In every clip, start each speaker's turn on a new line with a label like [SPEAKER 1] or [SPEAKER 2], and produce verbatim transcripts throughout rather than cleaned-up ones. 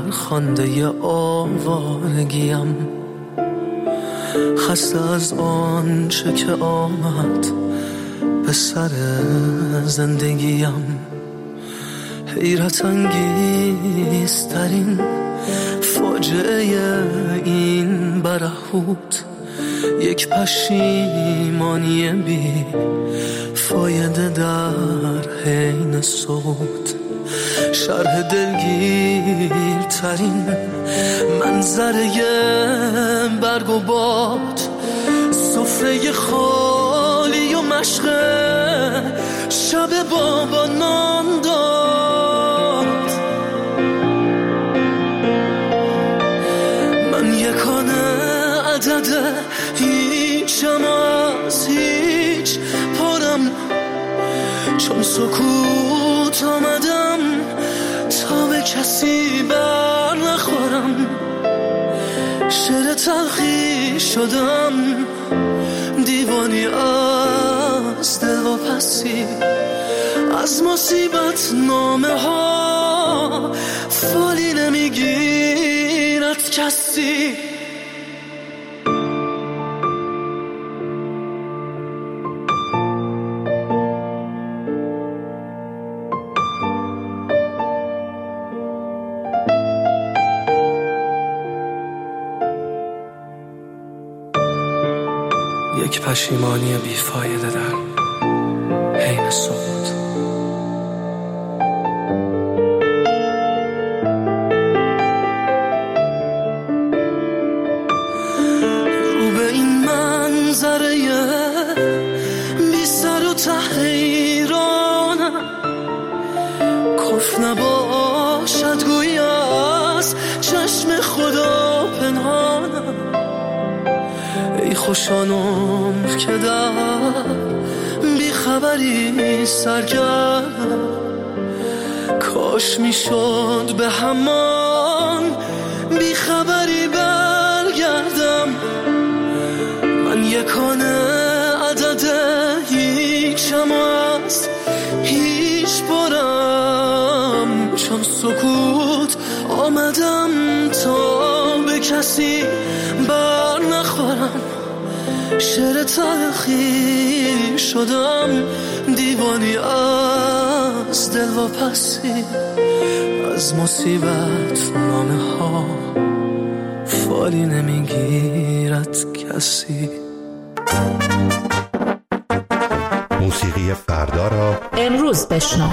[SPEAKER 1] فرخنده آوارگیم، خسته از آن چه که آمد به سر زندگیم. حیرت انگیزترین فاجعه این برهوت، یک پشیمانی بی فایده در حین صوت. شرح دلگیرترین منظره برگ و باد، سفره خالی و مشقه شب بابا نان داد. من یکانه عدد هیچم از هیچ پارم، چون سکوت آمدم تا به کسی بر نخورم. شعر تلخی شدم، دیوانی از دل و پسی، از مصیبت نامه ها فالی نمیگیرد کسی. یک پشیمانی بیفایده در حین صوت. رو به این منظره بی سر و ته حیرانم، کف نباشد گویی از چشم خدا پنهانم. ای خوشان عمر که در بیخبری سرگردم، کاش میشد به همان بیخبری برگردم. من یکانه عدد هیچم از هیچ بارم، چون سکوت آمدم تا به کسی بر نخورم. شعر تلخی شدم، دیوانی از دل و پسی، از مصیبت نامه ها فالی نمیگیرد کسی.
[SPEAKER 2] موسیقی فردا را
[SPEAKER 3] امروز بشنو.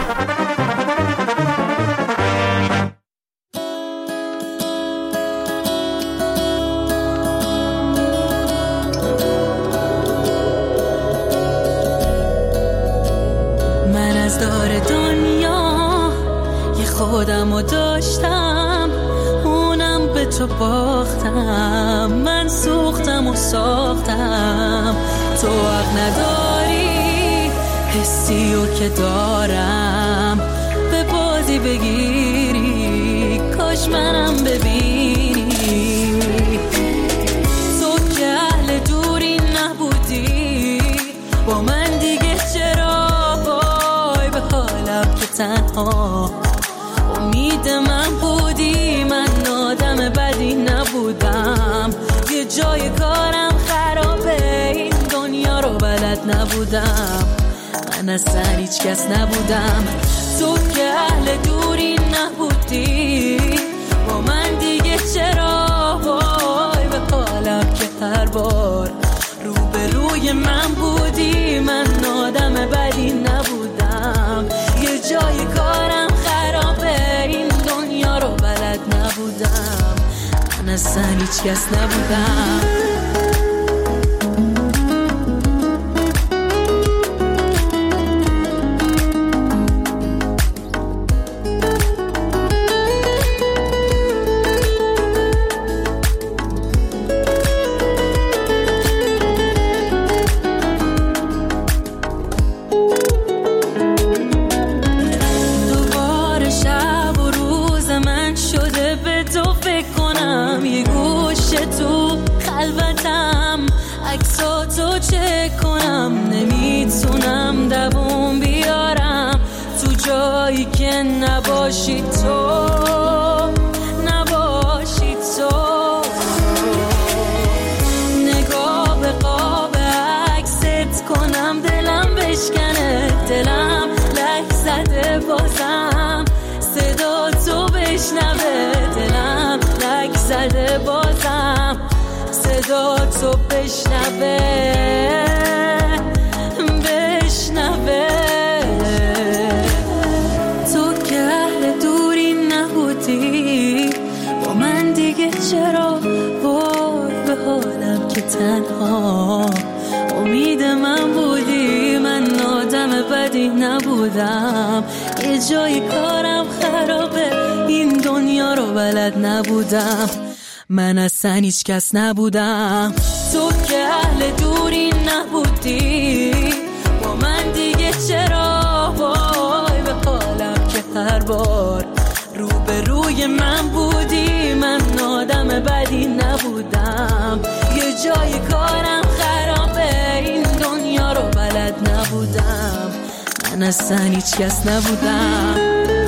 [SPEAKER 4] خودمو داشتم، اونم به تو باختم. من سوختم و ساختم، تو حق نداری حسی و که دارم به بازی بگیری. کاش منم ببینی، تو که اهل دوری نبودی با من دیگه. چرا وای به حالم که تنها امید من بودی. من آدم بدی نبودم، یه جای کارم خرابه، این دنیا رو بلد نبودم. من اصلا هیچ کس نبودم، تو که اهل دوری نبودی با من دیگه. چرا وای به حالم که هر بار رو به روی من بودی. من آدم بدی نبودم، یه جای کارم خرابه، این دنیا رو بلد نبودم. من اصلا هیچ کس نبودم. تو خلوتم عکساتو چک کنم، نمیتونم دووم بیارم تو جایی که نباشی تو. نباشی صدا تو بشنوه بشنوه. تو که اهل دوری نبودی با من دیگه چرا وای به حالم که تنها امید من بودی. من آدم بدی نبودم، یه جایی کارم خرابه، این دنیا رو بلد نبودم، من اصلا هیچ کس نبودم. تو که اهل دوری نبودی با من دیگه چرا وای به حالم که هر بار رو به روی من بودی. من آدم بدی نبودم، یه جای کارم خرابه، این دنیا رو بلد نبودم، من اصلا هیچ کس نبودم.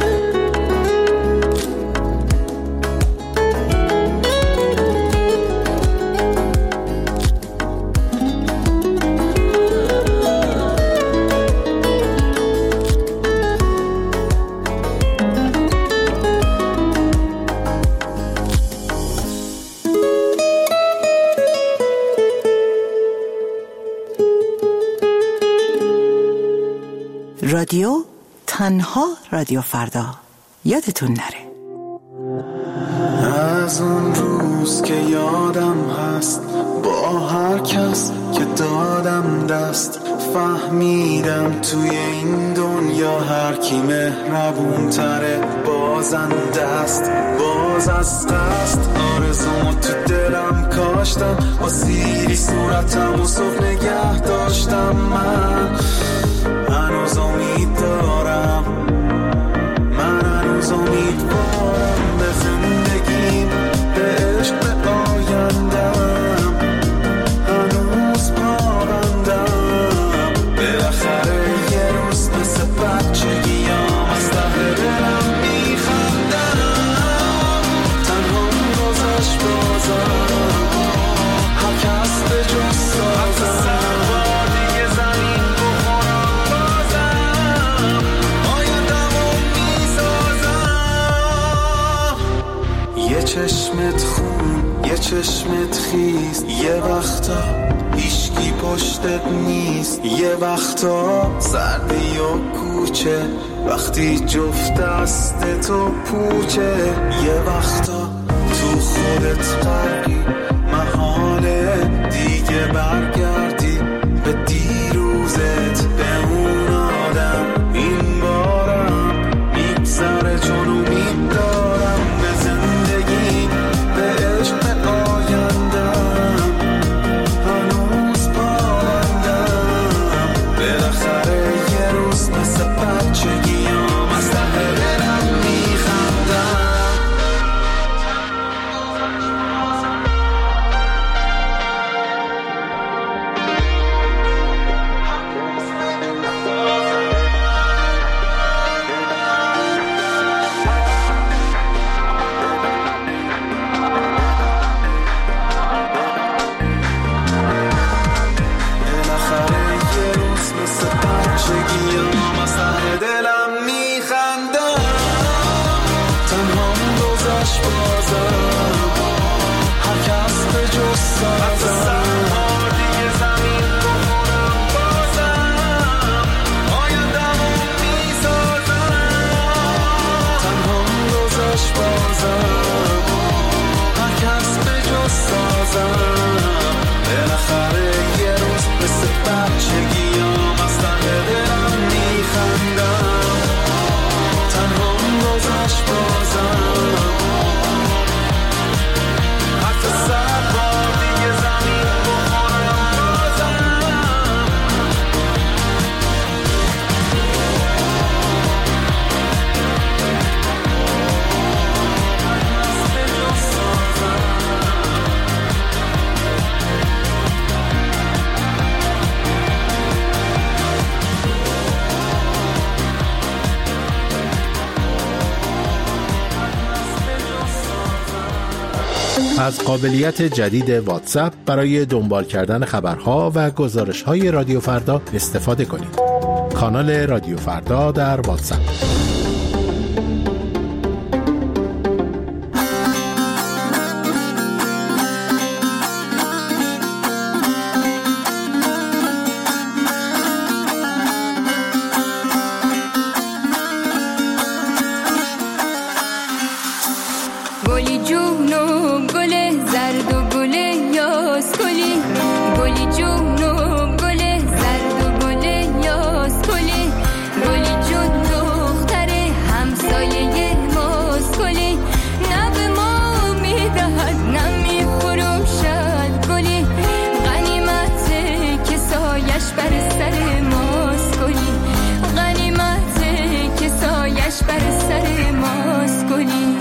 [SPEAKER 3] رادیو تنها رادیو فردا، یادتون نره.
[SPEAKER 1] از اون روز که یادم هست با هر کس که دادم دست، فهمیدم توی این دنیا هر کی مهربون تره بازنده است. باز از قصد آرزومو تو دلم کاشتم، با سیری صورتم و صبح نگه داشتم. من هنوز امید دارم، من هنوز امیدوارم به زندگیم، به عشق، به آیندم، هنوز پابندم. بالاخره یه روز مثل بچگیام از ته دلم میخندم. تنها گذشت بازم، هر کس به جز سازم. چشمت خون، یه چشمت خیز، یه وقتا هیچکی پشتت نیست، یه وقتا سردی و کوچه وقتی جفت دست تو پوچه، یه وقتا تو خودت غرقی، محاله دیگه برگردی به دیروزت، به اون آدم. این بارم میگذره چون امید دارم به زندگی، به عشق، به آیندم، هنوز پابندم. بالاخره یه روز مثل بچگیام از ته دلم میخندم.
[SPEAKER 2] از قابلیت جدید واتساپ برای دنبال کردن خبرها و گزارش‌های رادیو فردا استفاده کنید. کانال رادیو فردا در واتساپ.
[SPEAKER 4] بر سر ماست گلی، غنیمته که سایش بر سر ماست گلی.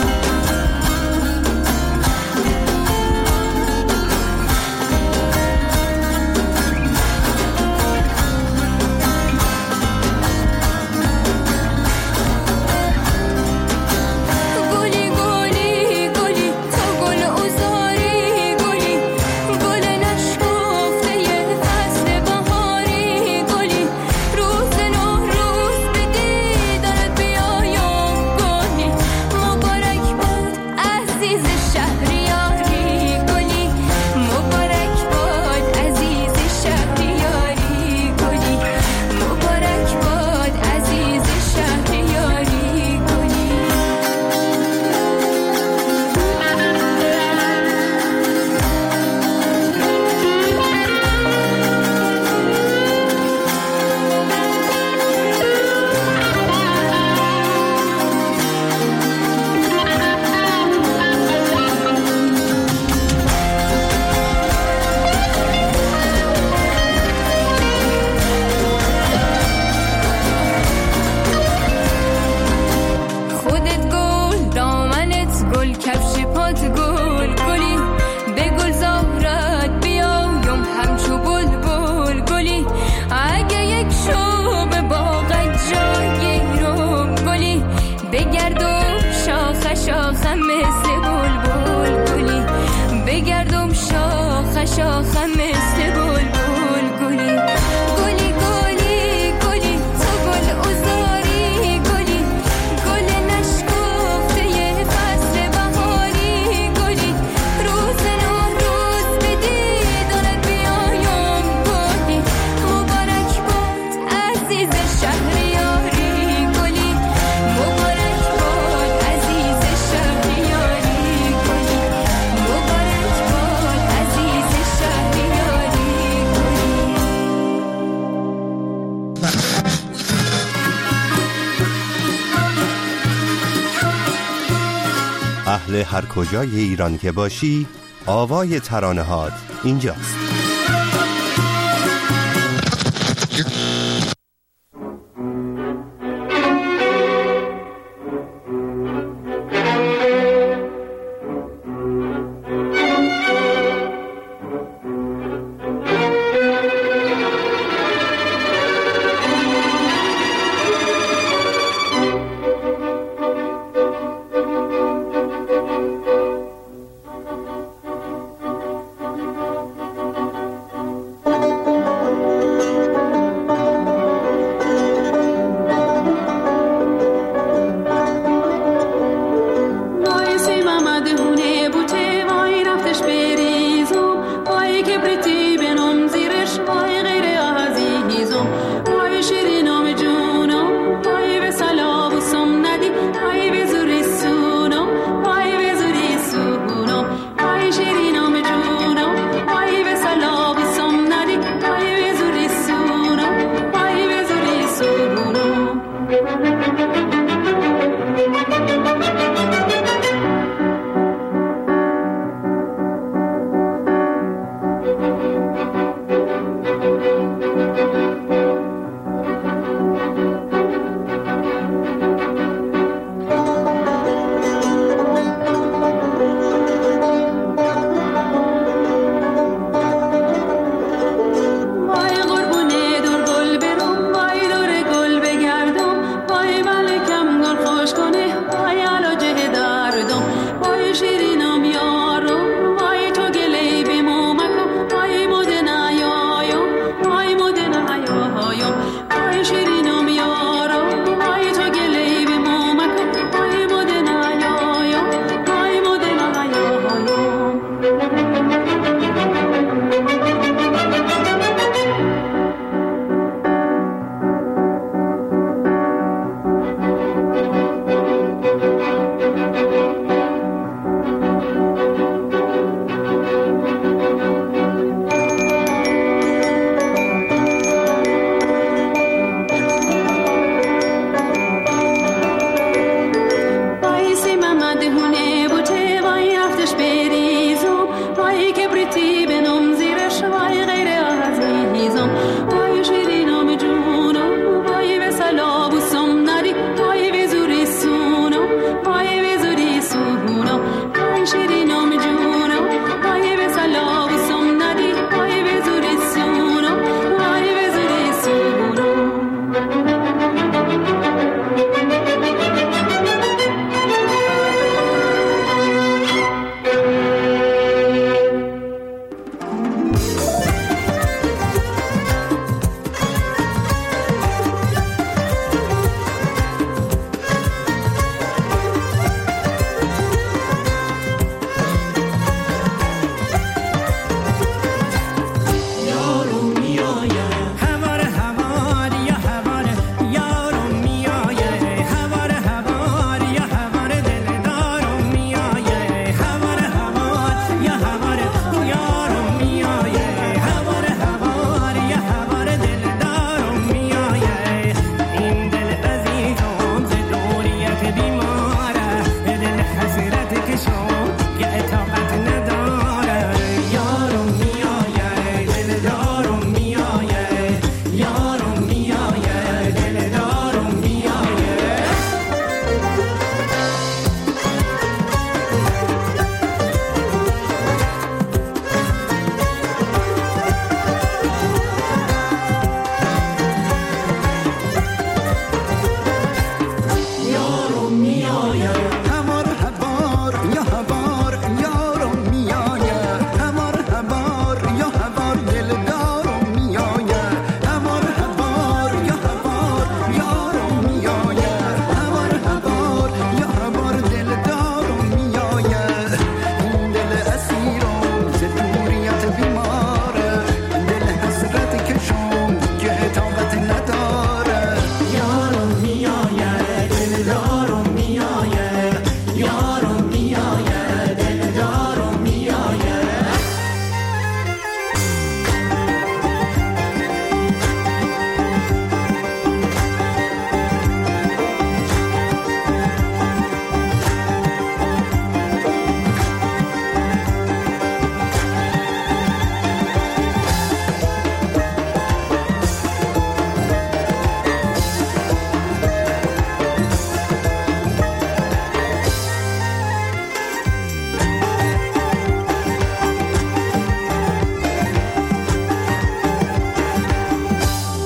[SPEAKER 5] اهل هر کجای ایران که باشی، آوای ترانه‌هات اینجاست.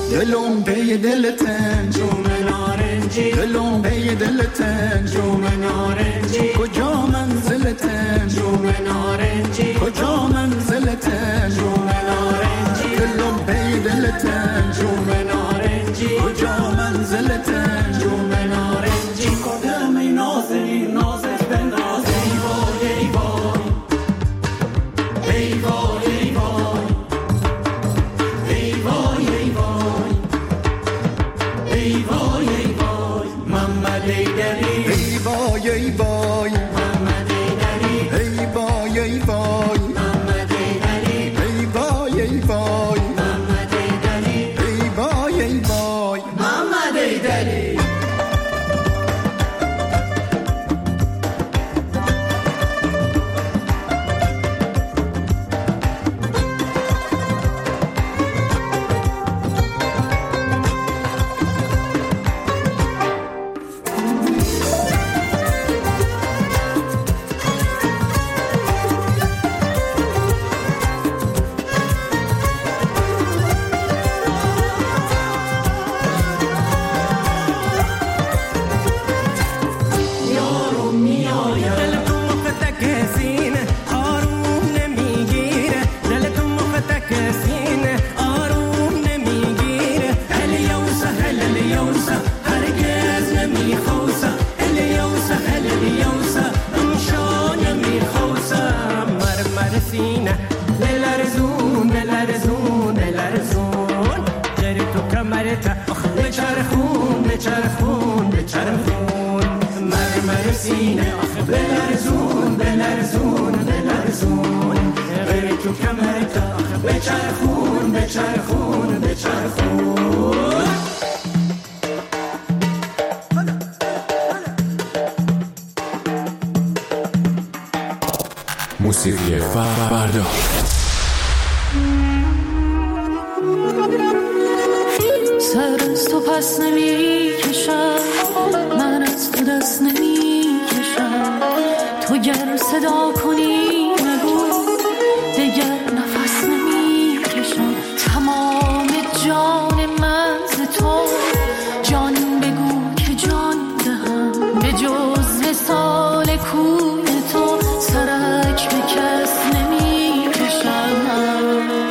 [SPEAKER 6] دلم پی دلتن جوم نارنجی دلم پی دلتن جوم نارنجی کجا منزلتن جوم نارنجی کجا منزلتن جوم نارنجی دلم پی دلتن جوم نارنجی کجا منزلتن جوم نارنجی کدام نازنی نازت به ناز ای وای ای وای ای وای ای وای ای وای ای وای ای وای ای وای محمد ایدری ای وای ای وای محمد ایدری ای وای ای وای محمد ایدری ای وای ای وای محمد ایدری ای وای ای وای محمد ایدری
[SPEAKER 2] موسیقی فردا
[SPEAKER 4] سر از تو پس نمی کشم من از تو دست نمی کشم تو گر صدا کنی بگو دگر نفس نمی کشم تمام جان من ز تو جان بگو که جان دهم به جز وصال کوی تو سرک به کس نمی کشم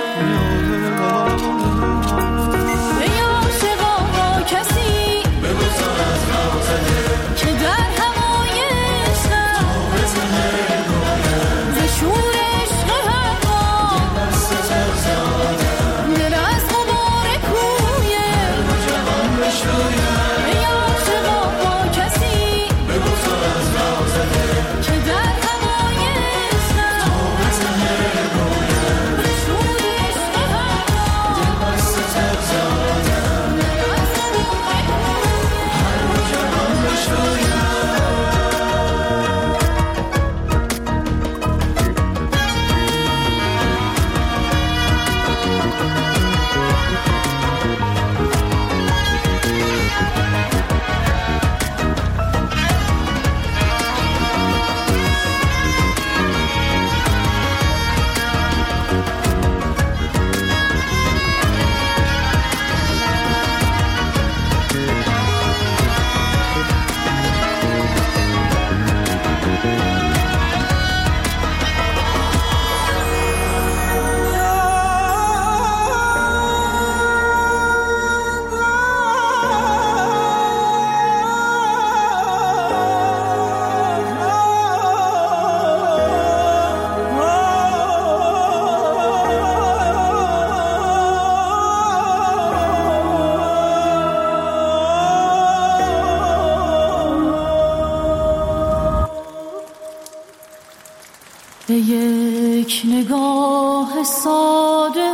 [SPEAKER 4] به یک نگاه ساده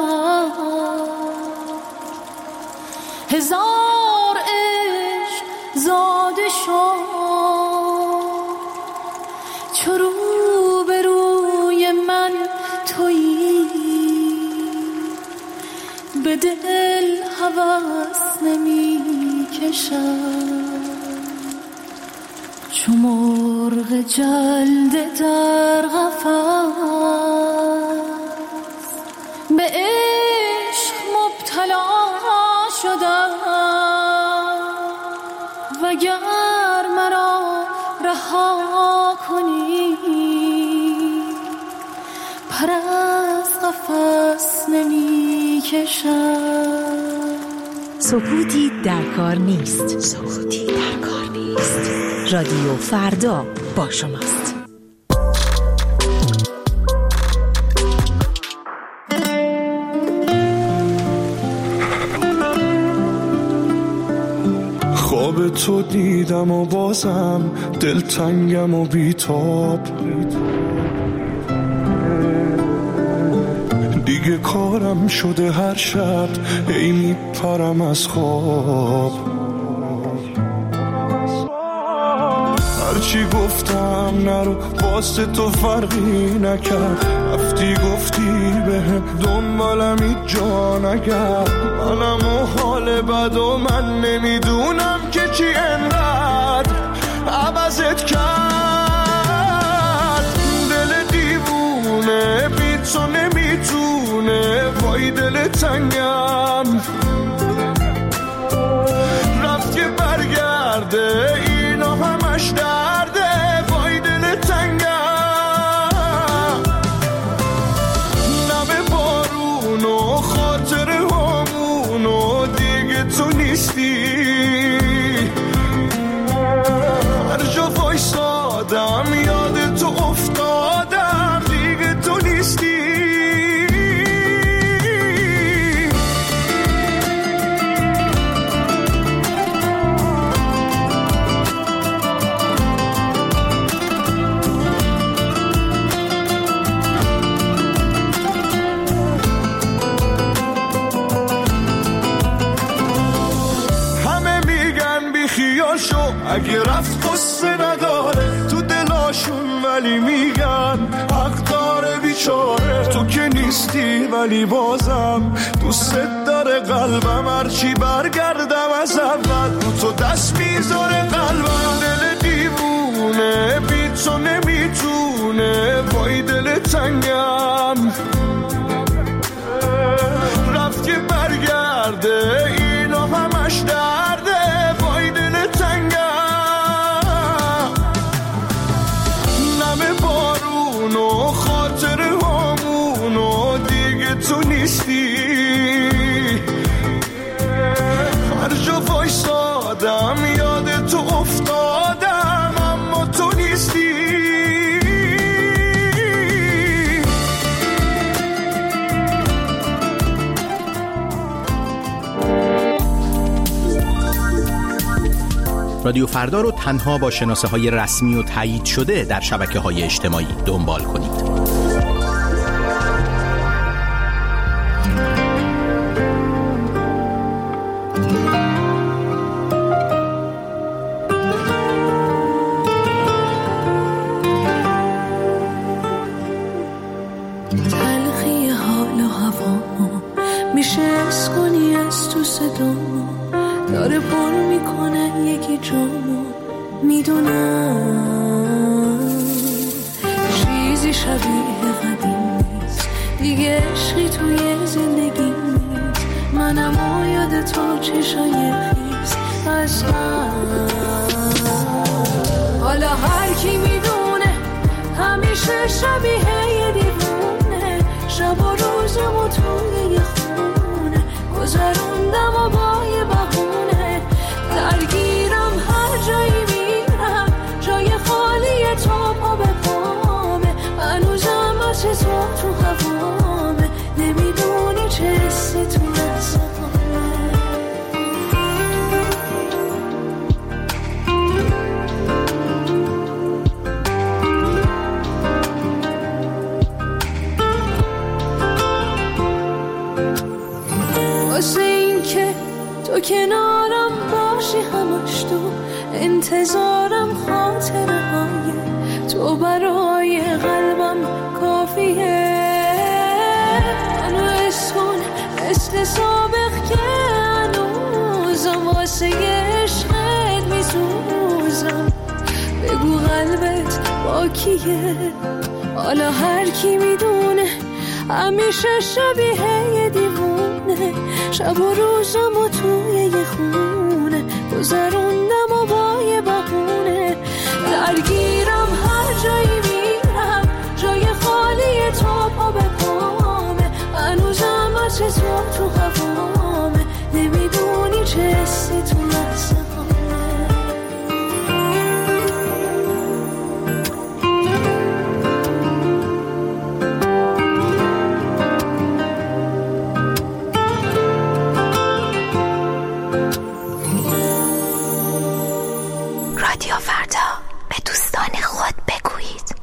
[SPEAKER 4] هزار عشق زاده شد چو رو به روی من تویی به دل هوس نمی کشم چو مرغ جلده در قفس به عشق مبتلا شدم اگر مرا رها کنی پر از قفس نمی کشم.
[SPEAKER 7] سکوتی در کار نیست. سکوتی در کار نیست. رادیو فردا با شماست.
[SPEAKER 8] خواب تو دیدم و بازم دلتنگم و بیتاب، دیگه کارم شده هر شب ای میپرم از خواب. هرچی گفتم نرو واسه تو فرقی نکرد، رفتی گفتی بهم دنبالم هیچ جا نگرد. منم و حال بد و من نمیدونم که چی انقدر عوضت کرد. دل دیوونه بی تو نمیتونه، وای دل تنگم رفت که برگرده، اینا همش درده، وای دل تنگم. نم بارون و خاطر همون و دیگه تو نیستی، هر جا وایسادم یاد تو افتادم، دیگه تو نیستی. اگه رفت قصه نداره تو دلاشون، ولی میگن حق داره بیچاره. تو که نیستی ولی بازم دوست داره قلبم، هرچی برگردم از اول رو تو دست میذاره قلبم. دل دیوونه بی تو نمیتونه، وای دل تنگم رفت که برگرده، اینا همش درده، وای دل تنگم. و خاطر همون و دیگه تو نیستی، هر جا وایسادم یاد تو افتادم، اما تو نیستی.
[SPEAKER 2] رادیو فردا رو تنها با شناسه های رسمی و تایید شده در شبکه های اجتماعی دنبال کنید.
[SPEAKER 4] تلخی حال و هوا میشه اس کنی از تو صدامو، داره پر میکنن یکی جامو، میدونم چیزی شبیه قدیم نیست دیگه، عشقی توی زندگی نیست، منم و یاد تو چشای خیز از من. حالا هر کی میدونه همیشه شبیه یه دیوونه، شب و روزمو توی یه خونه گذروندم و با یه بهونه، درگیرم هر جایی میرم، جای خالی تو پا به پامه، هنوزم از تو تو هوامه، نمیدونی چه حسی تو نزامه. واسه این که تو کنارم باشی همش، تو انتظارم خاطره های تو برای قلبم کافیه، منو اسکن مثل سابق که هنوزم واسه عشقت میسوزم، بگو قلبت با کیه. حالا هر کی میدونه همیشه شبیه یه دیوونه، شب و روزم و توی یه خونه گذروندم و با درگیرم هر جایی میرم، جای خالی تو پا به پامه، هنوزم از تو تو هوامه، نمیدونی چه حسی تو لحظه
[SPEAKER 7] رادیو فردا، به دوستان خود بگویید.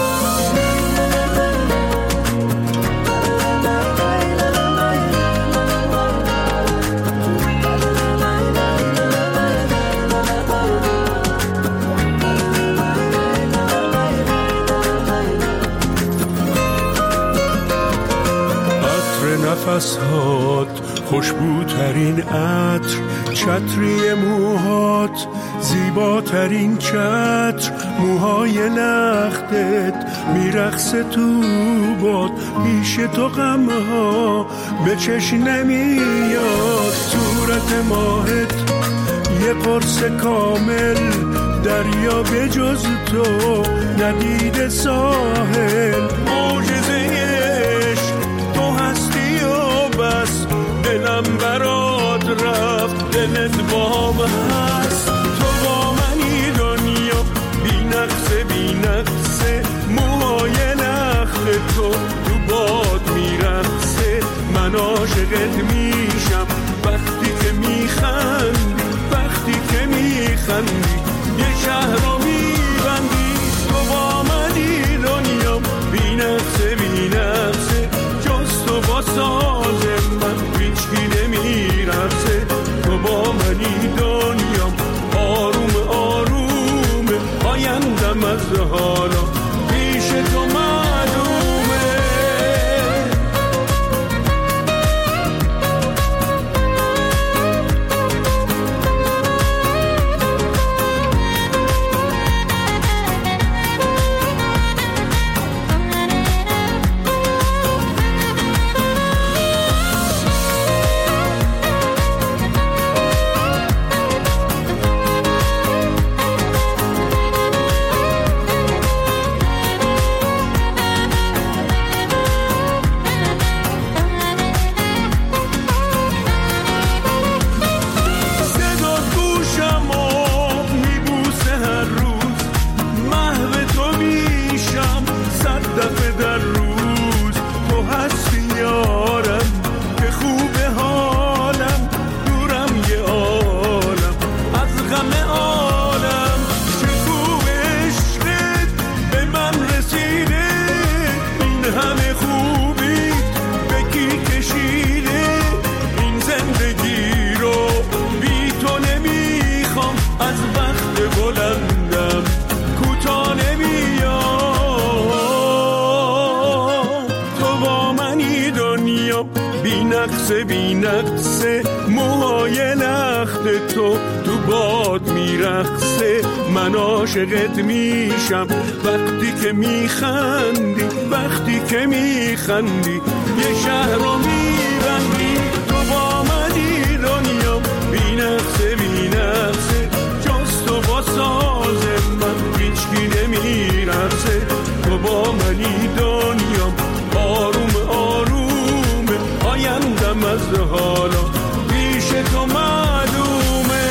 [SPEAKER 8] عطر نفسات، خوشبوترین عطر، چتری موهات، زیباترین چتر، موهای لختت میرقصه تو باد، پیش تو غمها به چشم نمیاد، صورت ماهت یه قرص کامل، دریا به جز تو ندید ساحل، معجزه عشق تو هستی و بس، دلم برات رفت، دلت با من هست، تو با منی دنیا بی نقصه بی نقصه، موهای نخل تو تو باد میرقصه، من عاشقت میشم وقتی که میخندی، وقتی که میخندی یه شهر رو میبندی، تو با منی دنیا بی نقصه بی نقصه، جز تو با ساز من هیچکی نمیرقصه، تو با منی دنیا آروم آروم، آیندم از حالا پیش تو معلومه. بی نقصه موهای لخت تو تو باد میرقصه، من عاشقت میشم وقتی که میخندی، وقتی که میخندی یه شهر رو میبندی، تو با منی دنیا بی نقصه بی نقصه، جز تو با ساز من هیچکی نمیرقصه، تو با منی دنیا آروم آروم، آیندم از حالا پیش تو معلومه.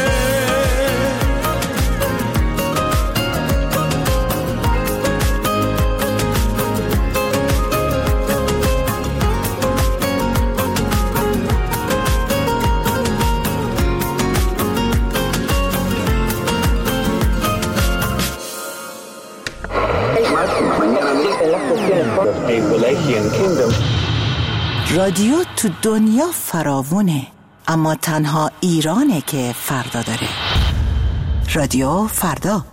[SPEAKER 3] رادیو تو دنیا فراوونه، اما تنها ایرانه که فردا داره. رادیو فردا.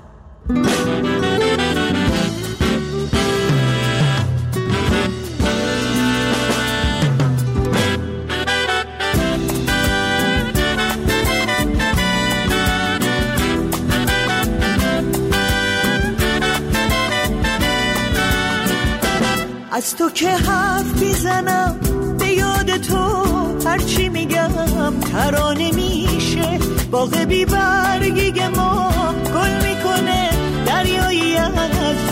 [SPEAKER 9] از تو که حرف میزنم به یاد تو، هرچی میگم ترانه میشه، باغ بی برگی ما گل میکنه، دریای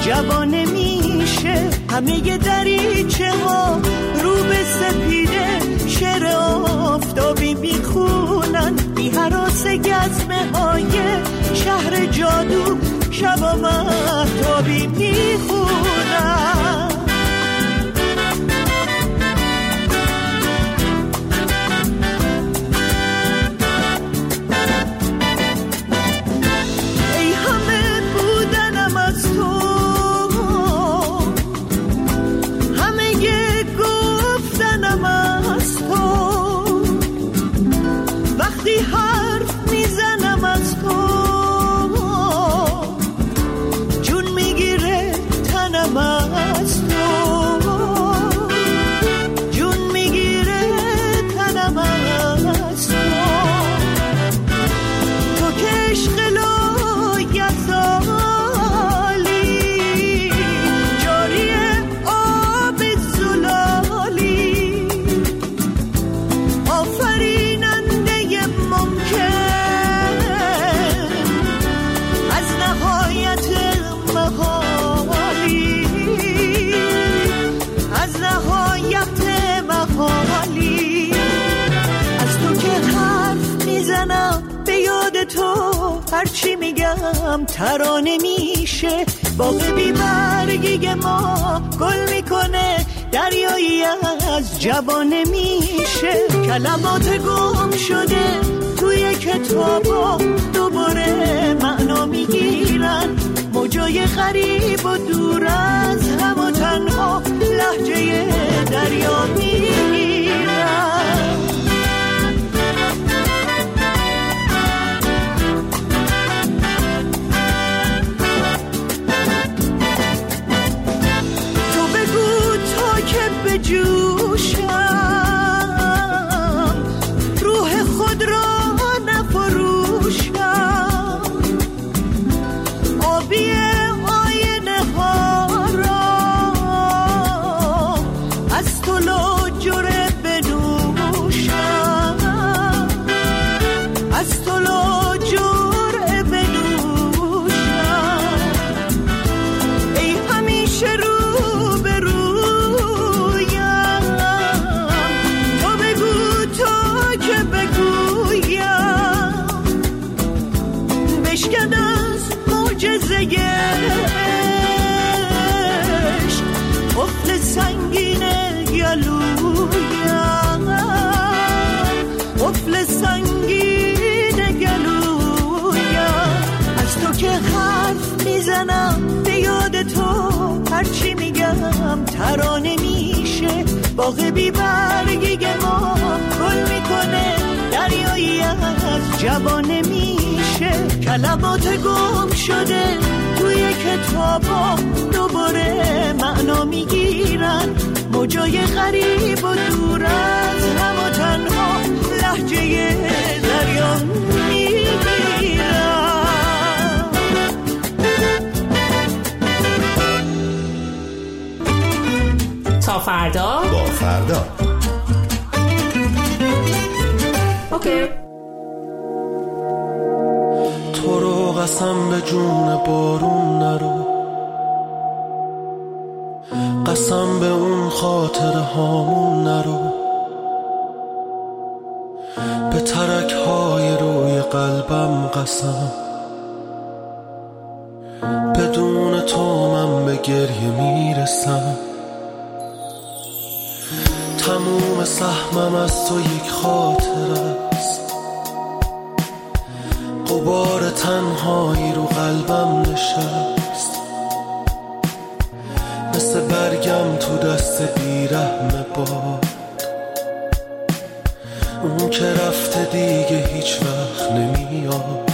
[SPEAKER 9] جوان میشه. همه ی دریچه ها رو به سپیده شعر آفتابی میخونن، بی هراس گزمه های شهر جادو شبا مهتابی میخونن. ای همه بودنم از تو، همه یه گفتنم از تو، وقتی حرف میزنم از تو جون میگیره تنم از تو، جون میگیره تنم از تو. تو که عشق لایزالی جاری آب زلالی، آفریننده ممکن از نهایت محالی، از نهایت محالی. از تو که حرف میزنم به یاد تو، هرچی میگم ترانه میشه. باغ بی برگی ما گل میکنه، دریایی از جوانه میشه. کلمات گم شده توی کتابا دوباره معنا میگیرن، موجای غریب و دور از هم و تنها لهجه دریا میگیرن. تو بگو تا که بجوشم، روح خود را نفروشم، آبی آینه ها را از تو لاجره بنوشم، از تو لاجره بنوشم. ای همیشه رو به رویم، تو بگو تا که بگویم، بشکن از معجزه عشق قفل سنگین گلویم، قفل سنگین گلویم. از تو که حرف میزنم به یاد تو، هرچی میگم ترانه میشه. باغ بی برگی ما گل میکنه، دریایی از جوانه میشه. کلمات گم شده توی کتابا دوباره معنا میگیرن، موجای غریب و دور از هم و تنها لهجه دریا میگیرن.
[SPEAKER 7] تا فردا
[SPEAKER 5] با فردا.
[SPEAKER 7] اوکی.
[SPEAKER 1] تو رو قسم به جون بارون نرو، قسم به اون خاطره هامون نرو، به ترک های روی قلبم قسم، بدون تو من به گریه میرسم. تموم سهمم از تو یک خاطره است، غبار تنهایی رو قلبم نشست، مثل برگم تو دست بیرحم باد. اون که رفته دیگه هیچ وقت نمیاد.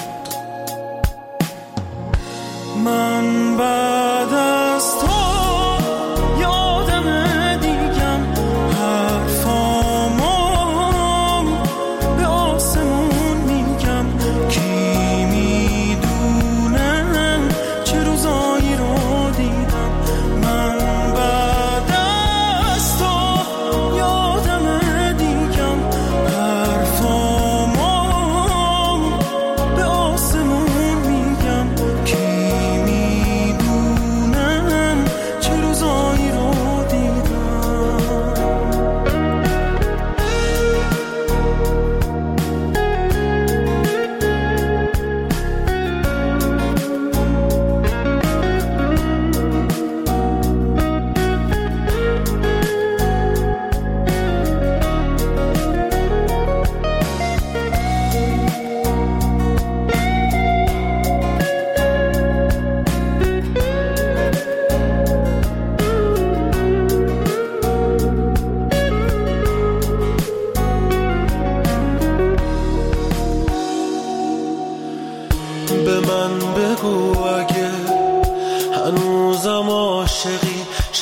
[SPEAKER 1] من بعد از تو یادم دیگم حرفامو به آسمون میگم، کی میدونه چه روزایی رو دیدم. من بعد از تو یادم دیگم حرفامو به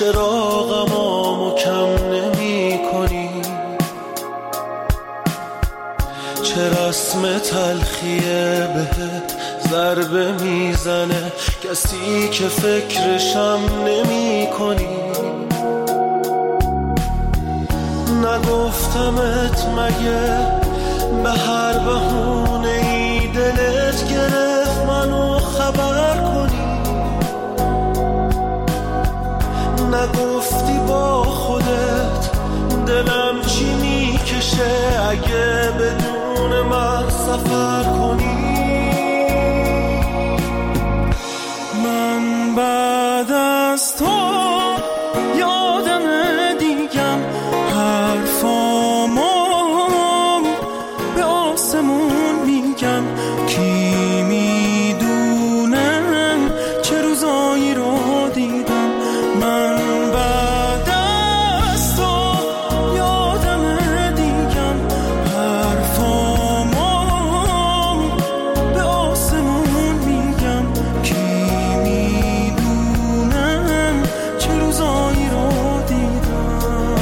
[SPEAKER 1] چرا غمامو کم نمی کنی؟ چه رسم تلخیه بهت ضربه میزنه کسی که فکرشم نمی کنی؟ نگفتمت مگه به هر بهونه ای دلت گرفت منو خبر کنی؟ نگفتی با خودت دلم چی میکشه اگه بدون من سفر کنی؟ من بعد از تو یادم دیگم حرفامو به آسمون میگم کی میدونم چه روزایی رو دیدم. من بعد از تو یادم دیگم حرفامو به آسمون میگم کی میدونم چه روزایی رو دیدم.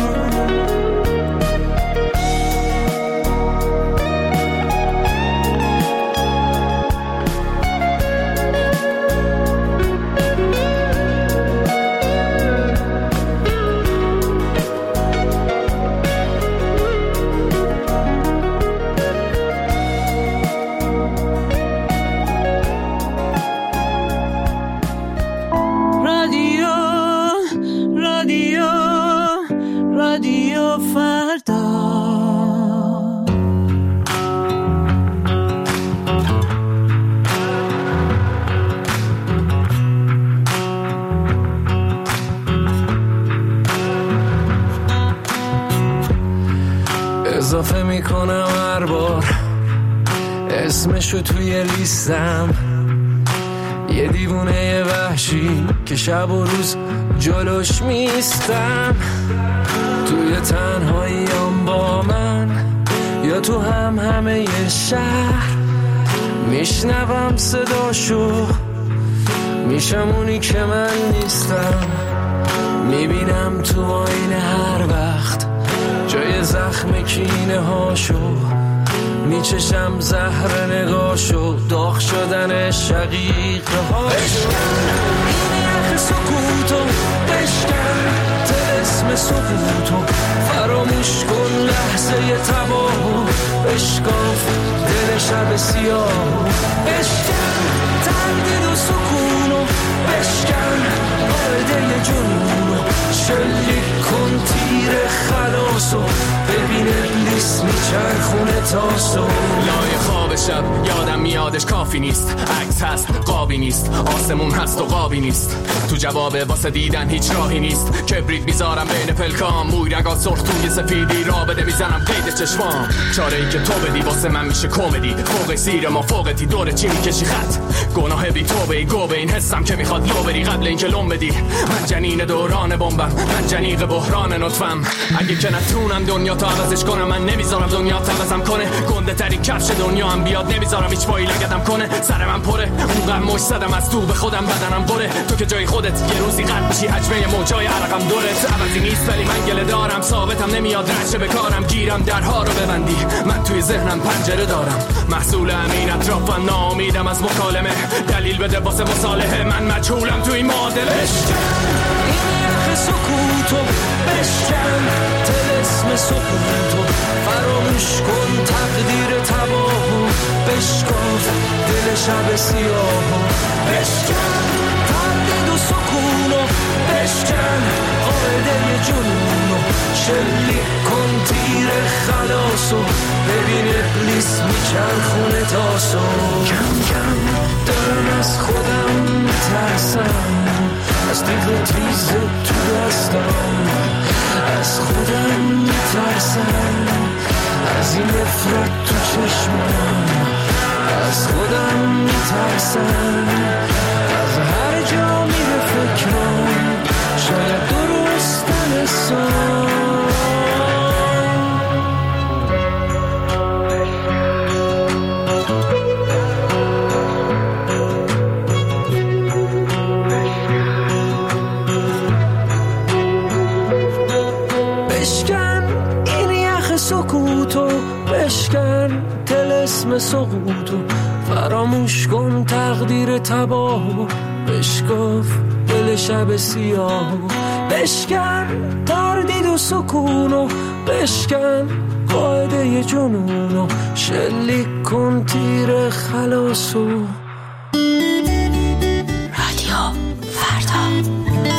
[SPEAKER 1] رادیو رادیو رادیو فردا.
[SPEAKER 10] اضافه میکنم هر بار اسمشو توی لیستم، یه دیوونه وحشی که شب و روز جلوش میستم. توی تنهاییام با من یا تو هم همه ی شهر میشنوم صداشو، میشم اونی که من نیستم. میبینم تو آینه هر وقت جای زخم کینه هاشو، میچشم زهر نگاشو، داغ شدن شقیقه هاشو. این یخ سکوتو بشکن، طلسم سکوتو فراموش کن، لحظه تباهو بشکاف، دل شب سیاهو بشکن، تردید و سکونو بشکن، قاعده جنونو شلیک کن، تیر خلاصو ببین ابلیس میچرخونه تاسو.
[SPEAKER 11] لای خواب شب یادم میادش کافی نیست، عکس هست قابی نیست، آسمون هست و قابی نیست، تو جواب واسه دیدن هیچ راهی نیست. کبریت میذارم بین پلکام، موی رگات سرخ توی سفیدی، را بده میزنم قید چشمام. چاره ای که تو بدی واسه من میشه کمدی، فوق سیر ما فوقتی دور چی میکشی خط، گناه بی توبه ای گوبه این حسم که میخواد لو بری قبل اینکه لوم بدی. من جنین دوران بمبم، من جنیق بحران نطفم، اگه که نتونم دنیا تا عوضش کنم من نمیذارم دنیا تا عوضم کنه. گنده ترین کفش دنیا هم بیاد نمیذارم هیچ پایی لگدم کنه. سر من پره اونقدر مش زدم از تو به خودم بدنم بره، تو که جای خودت یه روزی قد میشی حجمه موجای عرقم دورت. عوضی نیست ولی من گله دارم، ثابتم نمیاد رشه به کارم، گیرم درها رو ببندی، من توی ذهنم پنجره دارم. محصول همین اطرافم، ناامیدم از مکالمه، دلیل بده واسه مصالحه، من مجهولم توی معادله.
[SPEAKER 10] سکوتو بشکن، طلسم سکوتو فراموش کن، تقدیر تباهو بشکاف، دل شب سیاهو بشکن، تردید و سکونو بشکن، قاعده جنونو شلیک کن، تیر خلاصو ببین ابلیس میچرخونه تاسو. کم کم دارم از خودم میترسم، از دیگه تیز تو دستم، از خودم میترسم، از این نفرت تو چشمم، از خودم میترسم، از هر جا میره فکرم شاید درست نرسم. سقوط و فراموش کن تقدیر تباه و بشکاف دل شب سیاه و بشکن تردید و سکون و بشکن قاعده جنون و شلیک کن تیر خلاص و
[SPEAKER 7] رادیو فردا.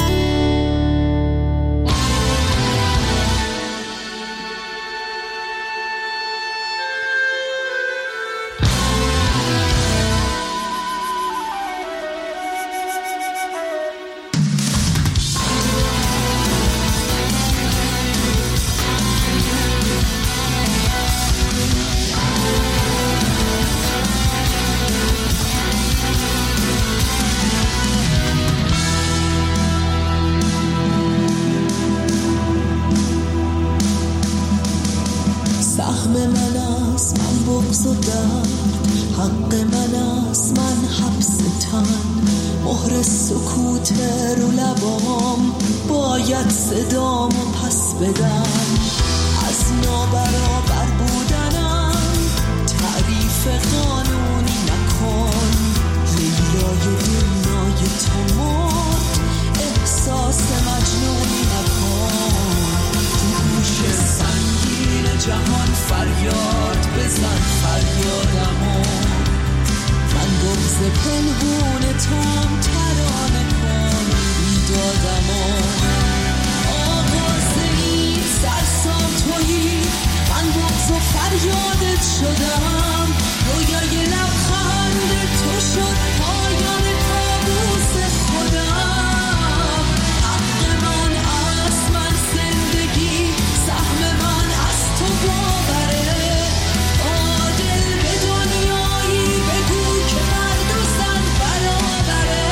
[SPEAKER 12] حق من است من حبس تن مهر سکوت رو لبام باید صدامو پس بدم از نابرابر بودنم تعریف قانونی نکن لیلای دنیای تو مرد احساس مجنونی نکن تو گوش سنگین جهان فریاد بزن فریادمو من بغض پنهون توم ترانه کن بیدادمو آغاز این سرسام تویی من بغض و فریادت شدم رویای لبخند تو شد پایان کابوس خودم حق من از من زندگی سهم من از تو باوره عادل به دنیایی بگو که مرد و زن برابره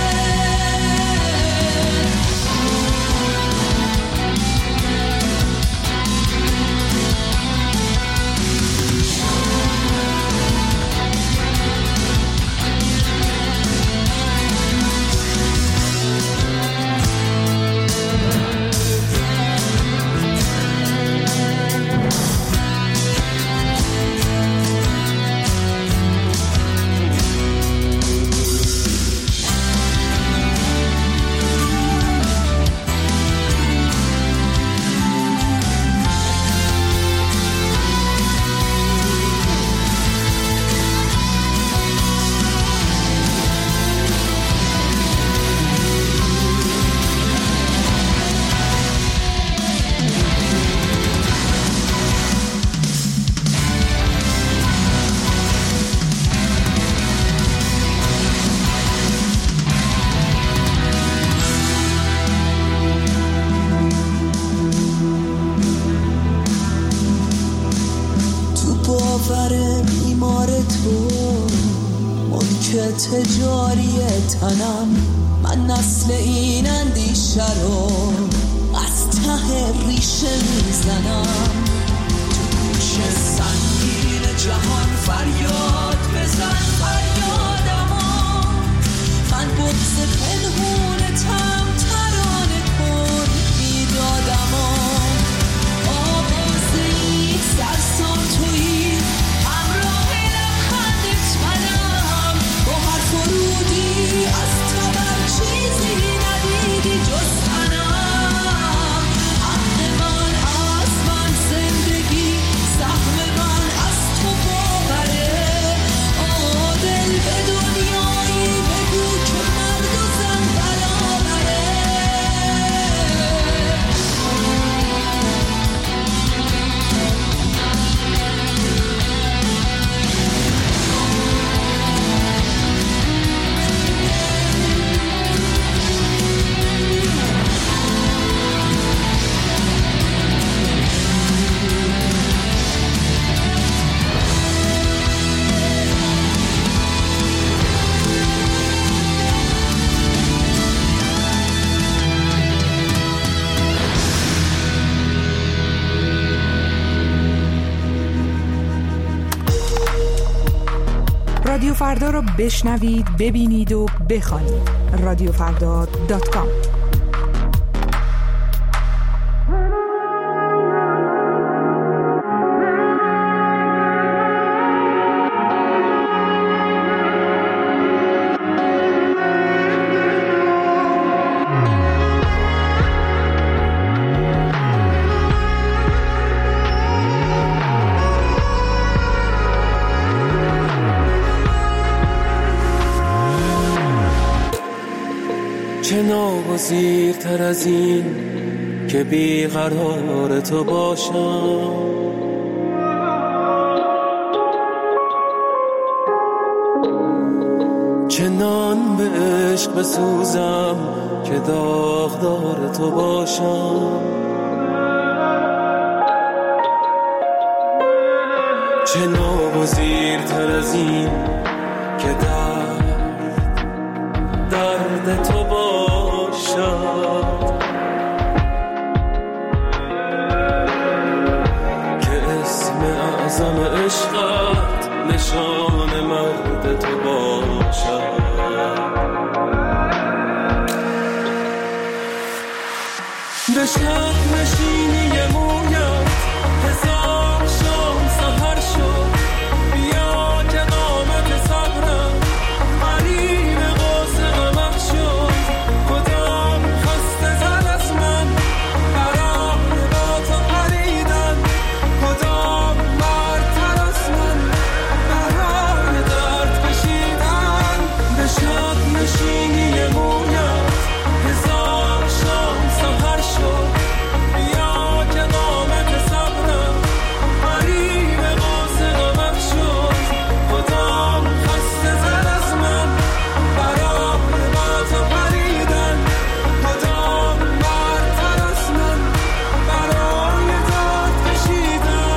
[SPEAKER 13] تجاری تنم من نسل این اندیشه رو از ته ریشه میزنم تو گوش سنگین جهان فریاد بزن فریادمو من بغض پنهونتم ترانه کن بیدادمو آواز این سرسام تویی همراه لبخندت منم با هر فرودی از تبر چیزی ندیدی جز تنم حق من از من زندگی سهم من از تو باوره عادل به دنیایی بگو که مرد و زن برابره
[SPEAKER 14] رادیو فردا رو بشنوید، ببینید و بخوانید. رادیو فردا دات کام.
[SPEAKER 10] چه ناگزیرتر از این که بیقرار تو باشم، چه نان به عشق بسوزم که داغدار تو باشم، چه ناگزیرتر از این که درد درد تو باشد، که اسم اعظم عشقت نشان مرد تو باشد. به شب نشینی مویت هزار شام سحر شد، بیا که نامت صبرم قریب قوس قمر شد. کدام خسته زد از من برای با تو پریدن، کدام مرتر از من برای درد کشیدن. به شب نشینی مویت هزار شام سحر شد، بیا که نامت صبرم قریب قوس قمر شد. کدام خسته زد از من برای با تو پریدن، کدام برتر از من برای درد کشیدن.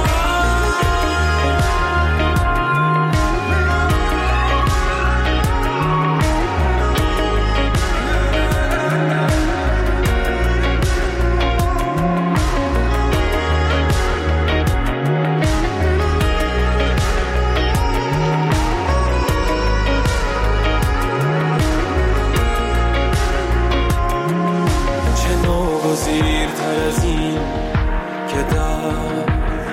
[SPEAKER 10] چه ناگزیرتر از این که درد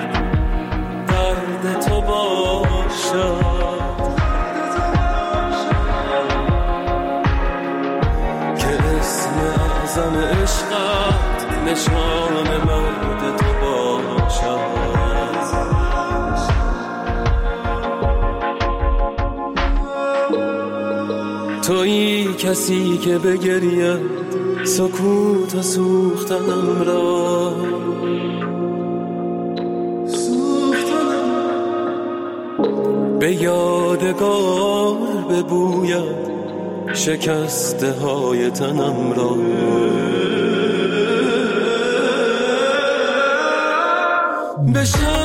[SPEAKER 10] درد تو باشد، که اسم اعظم عشقت نشان مرد تو باشد. تویی کسی که بگرید سکوت و سوختنم را، به یادگار ببوید شکسته های تنم را. به شب